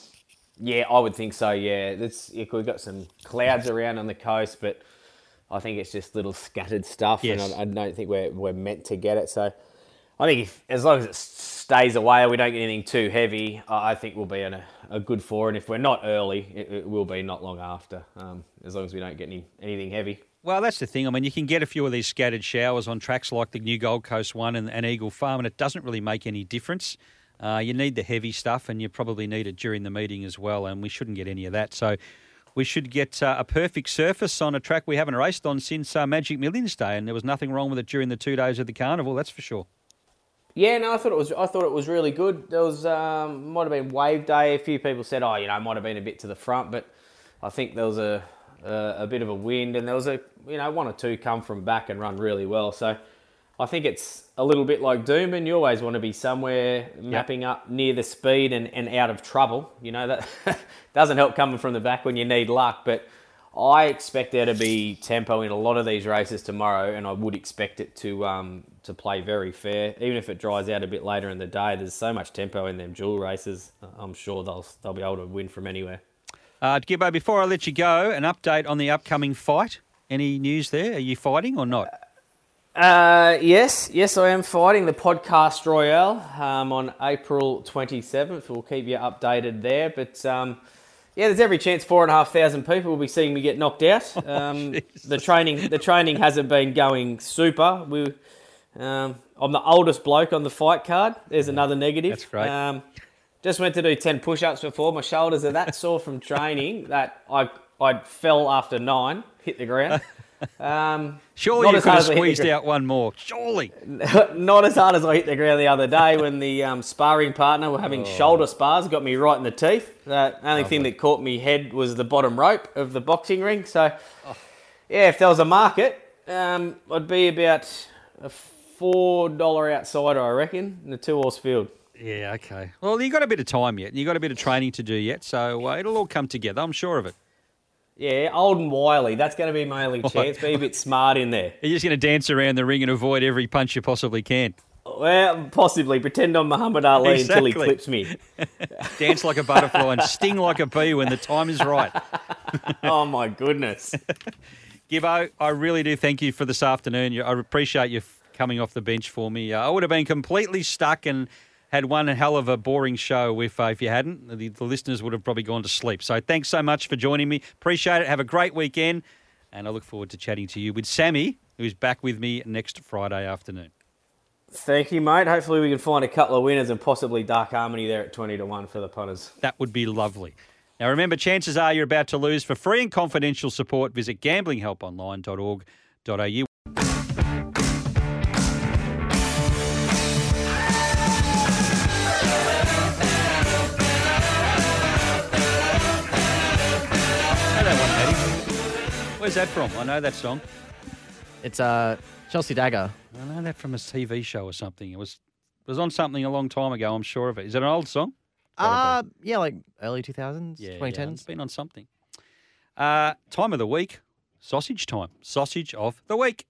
Speaker 3: Yeah, I would think so, yeah. It's, we've got some clouds around on the coast, but I think it's just little scattered stuff,
Speaker 2: Yes.
Speaker 3: and I, I don't think we're we're meant to get it. So I think if, as long as it stays away and we don't get anything too heavy, I I think we'll be in a, a good four. And if we're not early, it, it will be not long after, um, as long as we don't get any anything heavy.
Speaker 2: Well, that's the thing. I mean, you can get a few of these scattered showers on tracks like the New Gold Coast one and, and Eagle Farm, and it doesn't really make any difference. Uh, you need the heavy stuff, and you probably need it during the meeting as well, and we shouldn't get any of that. So we should get uh, a perfect surface on a track we haven't raced on since uh, Magic Millions Day, and there was nothing wrong with it during the two days of the carnival, that's for sure.
Speaker 3: Yeah, no, I thought it was. I thought it was really good. There was um, might have been wave day. A few people said, "Oh, you know, it might have been a bit to the front," but I think there was a a, a bit of a wind, and there was a you know one or two come from back and run really well. So I think it's a little bit like Doomben. You always want to be somewhere mapping up near the speed and, and out of trouble. You know that doesn't help coming from the back when you need luck, but I expect there to be tempo in a lot of these races tomorrow, and I would expect it to um, to play very fair. Even if it dries out a bit later in the day, there's so much tempo in them dual races. I'm sure they'll they'll be able to win from anywhere.
Speaker 2: Uh, Gibbo, before I let you go, an update on the upcoming fight. Any news there? Are you fighting or not?
Speaker 3: Uh, yes, yes, I am fighting the Podcast Royale um, on April twenty-seventh. We'll keep you updated there, but. Um, Yeah, there's every chance four and a half thousand people will be seeing me get knocked out. Um,
Speaker 2: Oh,
Speaker 3: the training, the training hasn't been going super. We, um, I'm the oldest bloke on the fight card. There's another negative.
Speaker 2: That's great.
Speaker 3: Um, just went to do ten push-ups before. My shoulders are that sore from training that I I fell after nine, hit the ground. Um,
Speaker 2: Surely
Speaker 3: not
Speaker 2: you
Speaker 3: as
Speaker 2: could
Speaker 3: hard
Speaker 2: have
Speaker 3: as I hit the
Speaker 2: squeezed
Speaker 3: gr-
Speaker 2: out one more. Surely.
Speaker 3: Not as hard as I hit the ground the other day when the um, sparring partner were having shoulder spars, got me right in the teeth. The only thing that caught me head was the bottom rope of the boxing ring. So, yeah, if there was a market, um, I'd be about a four dollar outsider, I reckon, in the two-horse field.
Speaker 2: Yeah, okay. Well, you've got a bit of time yet. You've got a bit of training to do yet, so uh, it'll all come together. I'm sure of it.
Speaker 3: Yeah, old and wily. That's going to be my only chance. Be a bit smart in there.
Speaker 2: You're just going to dance around the ring and avoid every punch you possibly can.
Speaker 3: Well, possibly. Pretend I'm Muhammad Ali until he
Speaker 2: Exactly.
Speaker 3: clips me.
Speaker 2: Dance like a butterfly and sting like a bee when the time is right.
Speaker 3: Oh, my goodness.
Speaker 2: Gibbo, I really do thank you for this afternoon. You- I appreciate you f- coming off the bench for me. Uh, I would have been completely stuck and had one hell of a boring show if uh, if you hadn't. The, the listeners would have probably gone to sleep. So thanks so much for joining me. Appreciate it. Have a great weekend. And I look forward to chatting to you with Sammy, who's back with me next Friday afternoon.
Speaker 3: Thank you, mate. Hopefully we can find a couple of winners and possibly Dark Harmony there at twenty to one for the punters.
Speaker 2: That would be lovely. Now, remember, chances are you're about to lose. For free and confidential support, visit gambling help online dot org dot a u. Where's that from? I know that song.
Speaker 5: It's uh, Chelsea Dagger.
Speaker 2: I know that from a T V show or something. It was it was on something a long time ago, I'm sure of it. Is it an old song?
Speaker 5: Uh, yeah, like early two thousands,
Speaker 2: Yeah,
Speaker 5: twenty
Speaker 2: yeah,
Speaker 5: tens.
Speaker 2: it's been on something. Uh, time of the week, sausage time. Sausage of the week.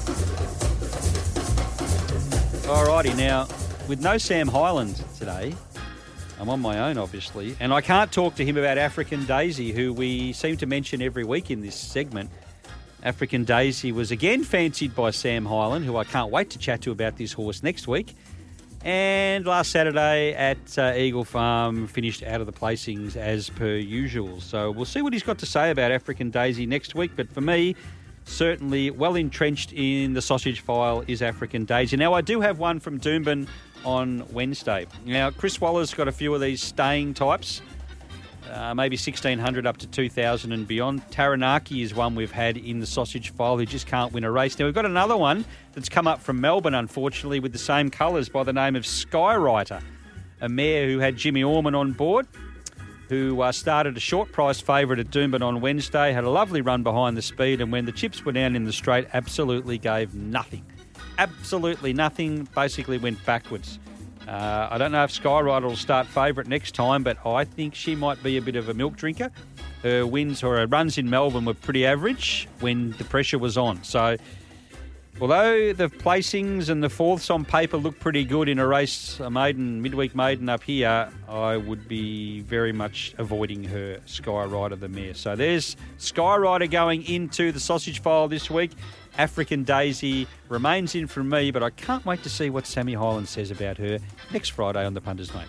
Speaker 2: Alrighty, now, with no Sam Hyland today, I'm on my own, obviously, and I can't talk to him about African Daisy, who we seem to mention every week in this segment. African Daisy was again fancied by Sam Hyland, who I can't wait to chat to about this horse next week. And last Saturday at uh, Eagle Farm finished out of the placings as per usual. So we'll see what he's got to say about African Daisy next week. But for me, certainly well entrenched in the sausage file is African Daisy. Now, I do have one from Doomben on Wednesday. Now, Chris Waller's got a few of these staying types. Uh, maybe sixteen hundred up to two thousand and beyond. Taranaki is one we've had in the sausage file who just can't win a race. Now, we've got another one that's come up from Melbourne, unfortunately, with the same colours by the name of Skywriter, a mare who had Jimmy Orman on board, who uh, started a short price favourite at Doomben on Wednesday, had a lovely run behind the speed, and when the chips were down in the straight, absolutely gave nothing. Absolutely nothing, basically went backwards. Uh, I don't know if Skywriter will start favourite next time, but I think she might be a bit of a milk drinker. Her wins or her runs in Melbourne were pretty average when the pressure was on. So, although the placings and the fourths on paper look pretty good in a race, a maiden, midweek maiden up here, I would be very much avoiding her, Skywriter the mare. So there's Skywriter going into the sausage file this week. African Daisy remains in from me, but I can't wait to see what Sammy Hyland says about her next Friday on the Punters, Mate.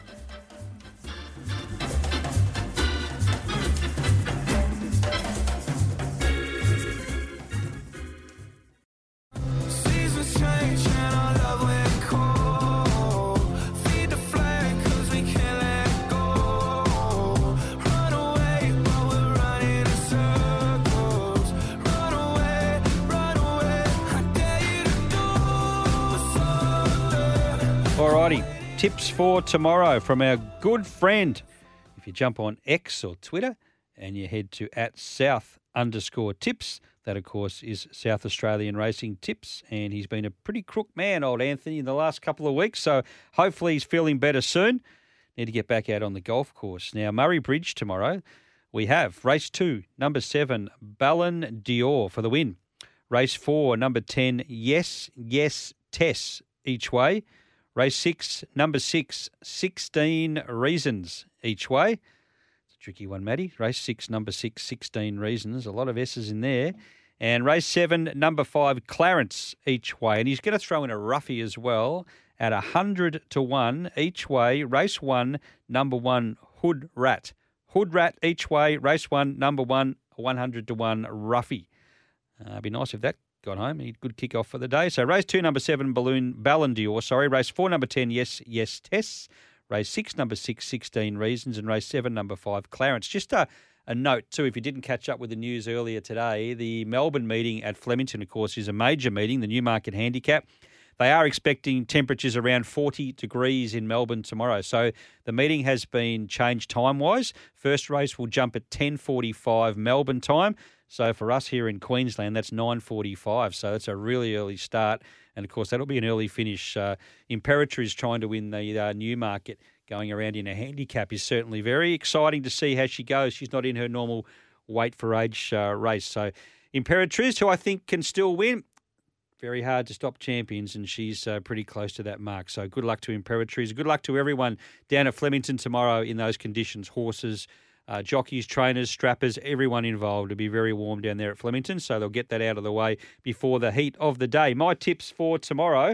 Speaker 2: Alrighty, tips for tomorrow from our good friend. If you jump on X or Twitter and you head to at South underscore tips, that of course is South Australian Racing Tips, and he's been a pretty crook man, old Anthony, in the last couple of weeks, so hopefully he's feeling better soon. Need to get back out on the golf course. Now, Murray Bridge tomorrow, we have race two, number seven, Ballon d'Or for the win. Race four, number ten, Yes, Yes, Tess, each way. Race six, number six, sixteen Reasons each way. It's a tricky one, Matty. Race six, number six, sixteen Reasons. A lot of S's in there. And race seven, number five, Clarence each way. And he's going to throw in a roughie as well at one hundred to one each way. Race one, number one, Hood Rat. Hood Rat each way. Race one, number one, one hundred to one roughie. Uh, it'd be nice if that got home. He had a good kick off for the day. So race two, number seven, Balloon Ballon d'Or. Sorry. Race four, number ten, Yes, Yes, Tess. Race six, number six, sixteen Reasons. And race seven, number five, Clarence. Just a, a note too, if you didn't catch up with the news earlier today, the Melbourne meeting at Flemington, of course, is a major meeting, the Newmarket Handicap. They are expecting temperatures around forty degrees in Melbourne tomorrow. So the meeting has been changed time-wise. First race will jump at ten forty-five Melbourne time. So for us here in Queensland, that's nine forty-five. So it's a really early start. And, of course, that'll be an early finish. Uh, Imperatriz trying to win the uh, Newmarket going around in a handicap is certainly very exciting to see how she goes. She's not in her normal weight for age uh, race. So Imperatriz, who I think can still win, very hard to stop champions, and she's uh, pretty close to that mark. So good luck to Imperatriz. Good luck to everyone down at Flemington tomorrow in those conditions. Horses, uh, jockeys, trainers, strappers, everyone involved. It'll be very warm down there at Flemington, so they'll get that out of the way before the heat of the day. My tips for tomorrow,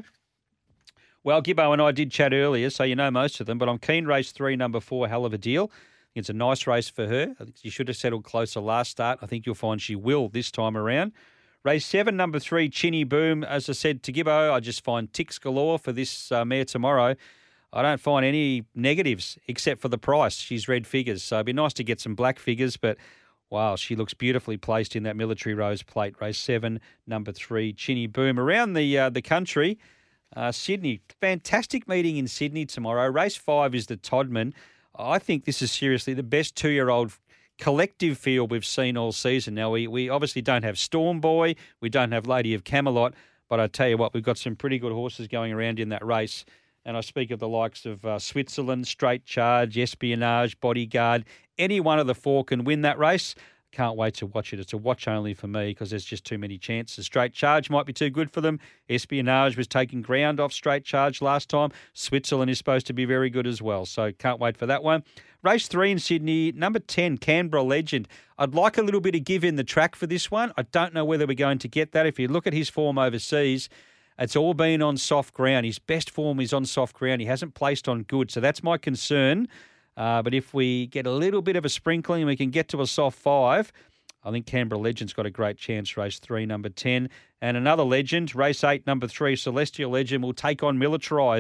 Speaker 2: well, Gibbo and I did chat earlier, so you know most of them, but I'm keen race three, number four, Hell of a Deal. It's a nice race for her. I think she should have settled closer last start. I think you'll find she will this time around. Race seven, number three, Chinny Boom. As I said to Gibbo, I just find ticks galore for this uh, mare tomorrow. I don't find any negatives except for the price. She's red figures, so it'd be nice to get some black figures, but wow, she looks beautifully placed in that Military Rose plate. Race seven, number three, Chinny Boom. Around the uh, the country, uh, Sydney, fantastic meeting in Sydney tomorrow. Race five is the Todman. I think this is seriously the best two-year-old collective field we've seen all season. Now, we, we obviously don't have Storm Boy, we don't have Lady of Camelot, but I tell you what, we've got some pretty good horses going around in that race. And I speak of the likes of uh, Switzerland, Straight Charge, Espionage, Bodyguard. Any one of the four can win that race. Can't wait to watch it. It's a watch only for me because there's just too many chances. Straight Charge might be too good for them. Espionage was taking ground off Straight Charge last time. Switzerland is supposed to be very good as well, so can't wait for that one. Race three in Sydney, number ten, Canberra Legend. I'd like a little bit of give in the track for this one. I don't know whether we're going to get that. If you look at his form overseas, it's all been on soft ground. His best form is on soft ground. He hasn't placed on good, so that's my concern. Uh, but if we get a little bit of a sprinkling and we can get to a soft five, I think Canberra Legend's got a great chance. Race three, number ten. And another legend, race eight, number three, Celestial Legend, will take on Militarize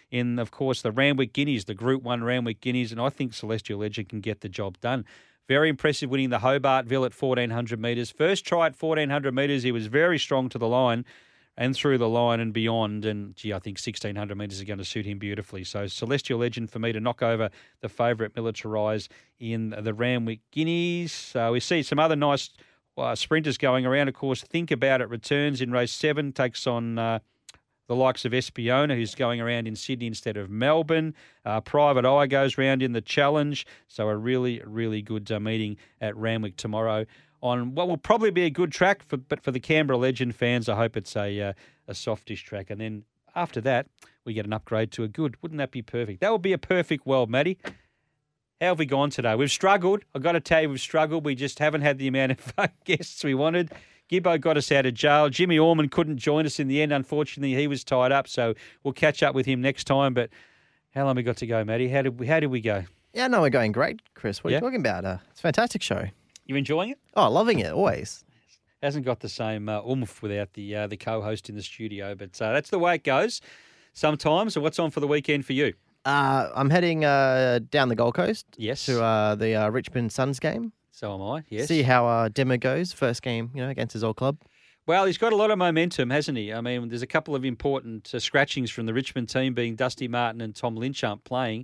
Speaker 2: in, of course, the Randwick Guineas, the Group one Randwick Guineas, and I think Celestial Legend can get the job done. Very impressive winning the Hobartville at fourteen hundred metres. First try at fourteen hundred metres, he was very strong to the line and through the line and beyond. And, gee, I think sixteen hundred metres is going to suit him beautifully. So Celestial Legend for me to knock over the favourite Militarise in the Randwick Guineas. Uh, we see some other nice uh, sprinters going around. Of course, Think About It returns in race seven, takes on uh, the likes of Espiona, who's going around in Sydney instead of Melbourne. Uh, Private Eye goes round in the Challenge. So a really, really good uh, meeting at Randwick tomorrow on what will probably be a good track, for, but for the Canberra Legend fans, I hope it's a uh, a softish track. And then after that, we get an upgrade to a good. Wouldn't that be perfect? That would be a perfect world, Matty. How have we gone today? We've struggled. I've got to tell you, we've struggled. We just haven't had the amount of guests we wanted. Gibbo got us out of jail. Jimmy Orman couldn't join us in the end. Unfortunately, he was tied up, so we'll catch up with him next time. But how long we got to go, Matty? How did we, how did we go?
Speaker 5: Yeah, no, we're going great, Chris. What are
Speaker 2: Yeah?
Speaker 5: you talking about? Uh, it's a fantastic show.
Speaker 2: You enjoying it?
Speaker 5: Oh, loving it, always.
Speaker 2: Hasn't got the same uh, oomph without the uh, the co-host in the studio, but uh, that's the way it goes sometimes. So what's on for the weekend for you?
Speaker 5: Uh, I'm heading uh, down the Gold Coast
Speaker 2: Yes.
Speaker 5: to uh, the uh, Richmond Suns game.
Speaker 2: So am I, yes.
Speaker 5: See how uh, Demo goes. First game, you know, against his old club.
Speaker 2: Well, he's got a lot of momentum, hasn't he? I mean, there's a couple of important uh, scratchings from the Richmond team, being Dusty Martin and Tom Lynch aren't playing.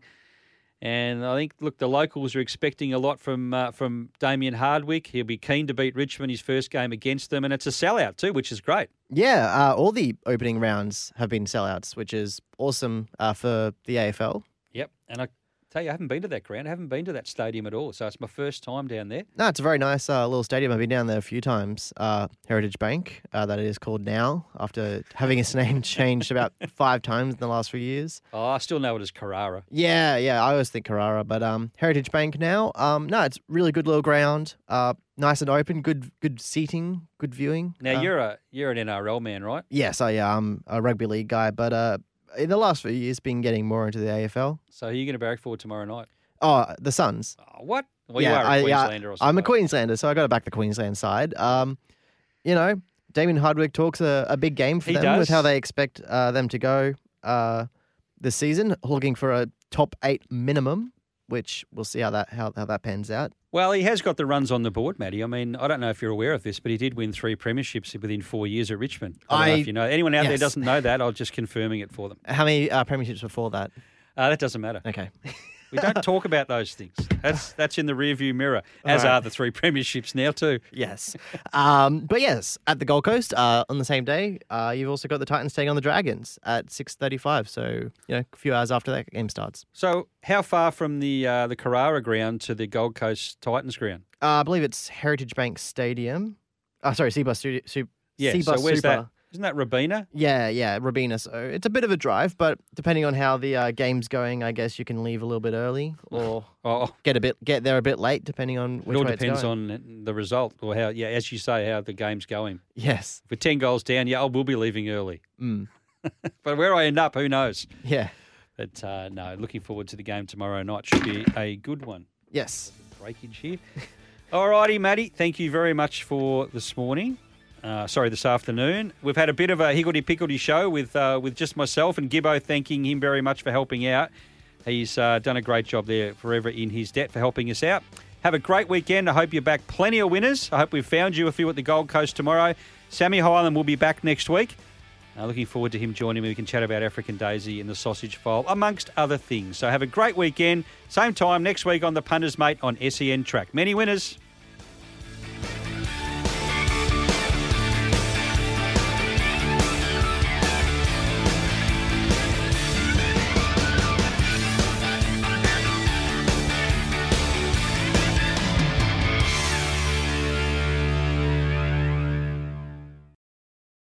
Speaker 2: And I think, look, the locals are expecting a lot from uh, from Damien Hardwick. He'll be keen to beat Richmond his first game against them, and it's a sellout too, which is great.
Speaker 5: Yeah, uh, all the opening rounds have been sellouts, which is awesome uh, for the A F L.
Speaker 2: Yep, and I tell you, I haven't been to that ground. I haven't been to that stadium at all, so it's my first time down there.
Speaker 5: No, it's a very nice uh, little stadium. I've been down there a few times. Uh, Heritage Bank, uh, that it is called now, after having its name changed about five times in the last few years.
Speaker 2: Oh, I still know it as Carrara.
Speaker 5: Yeah, yeah, I always think Carrara, but um, Heritage Bank now. Um, no, it's really good little ground. Uh, nice and open. Good, good seating. Good viewing.
Speaker 2: Now
Speaker 5: Uh,
Speaker 2: you're a you're an N R L man, right?
Speaker 5: Yes, I am a rugby league guy, but uh, in the last few years, been getting more into the A F L.
Speaker 2: So who are you going to barrack for tomorrow night?
Speaker 5: Oh, the Suns.
Speaker 2: Oh, what? Well,
Speaker 5: yeah,
Speaker 2: you are a
Speaker 5: I,
Speaker 2: Queenslander
Speaker 5: yeah,
Speaker 2: or something.
Speaker 5: I'm a Queenslander, so I got to back the Queensland side. Um, you know, Damien Hardwick talks a, a big game for
Speaker 2: He
Speaker 5: them
Speaker 2: does.
Speaker 5: with how they expect uh, them to go uh, this season, looking for a top eight minimum, which we'll see how that how, how that pans out.
Speaker 2: Well, he has got the runs on the board, Matty. I mean, I don't know if you're aware of this, but he did win three premierships within four years at Richmond. I don't know
Speaker 5: I-
Speaker 2: if you know. Anyone out there
Speaker 5: yes.
Speaker 2: doesn't know that, I'm just confirming it for them.
Speaker 5: How many uh, premierships before that?
Speaker 2: Uh, that doesn't matter.
Speaker 5: Okay.
Speaker 2: We don't talk about those things. That's that's in the rearview mirror, as
Speaker 5: All right.
Speaker 2: are the three premierships now too.
Speaker 5: Yes. Um, but yes, at the Gold Coast uh, on the same day, uh, you've also got the Titans taking on the Dragons at six thirty-five. So, you know, a few hours after that game starts.
Speaker 2: So, how far from the uh, the Carrara ground to the Gold Coast Titans ground?
Speaker 5: Uh, I believe it's Heritage Bank Stadium. Oh, sorry, Seabus Studio. Su-
Speaker 2: Yeah.
Speaker 5: Seabus
Speaker 2: So where's
Speaker 5: Super.
Speaker 2: that? Isn't that Rabina?
Speaker 5: Yeah, yeah, Rabina. So it's a bit of a drive, but depending on how the uh, game's going, I guess you can leave a little bit early or
Speaker 2: Oh,
Speaker 5: get a bit get there a bit late, depending on which
Speaker 2: it all
Speaker 5: way
Speaker 2: depends
Speaker 5: it's going.
Speaker 2: on the result or how. Yeah, as you say, how the game's going.
Speaker 5: Yes.
Speaker 2: If we're ten goals down, yeah, I will be leaving early.
Speaker 5: Mm.
Speaker 2: But where I end up, who knows?
Speaker 5: Yeah.
Speaker 2: But uh, no, looking forward to the game tomorrow night. Should be a good one.
Speaker 5: Yes.
Speaker 2: Breakage here. All righty, Matty. Thank you very much for this morning. Uh, sorry, this afternoon. We've had a bit of a higgledy-pickledy show with uh, with just myself and Gibbo, thanking him very much for helping out. He's uh, done a great job there, forever in his debt, for helping us out. Have a great weekend. I hope you're back. Plenty of winners. I hope we've found you a few at the Gold Coast tomorrow. Sammy Hyland will be back next week. Uh, looking forward to him joining me. We can chat about African Daisy and the sausage file, amongst other things. So have a great weekend. Same time next week on the Punters Mate on S E N Track. Many winners.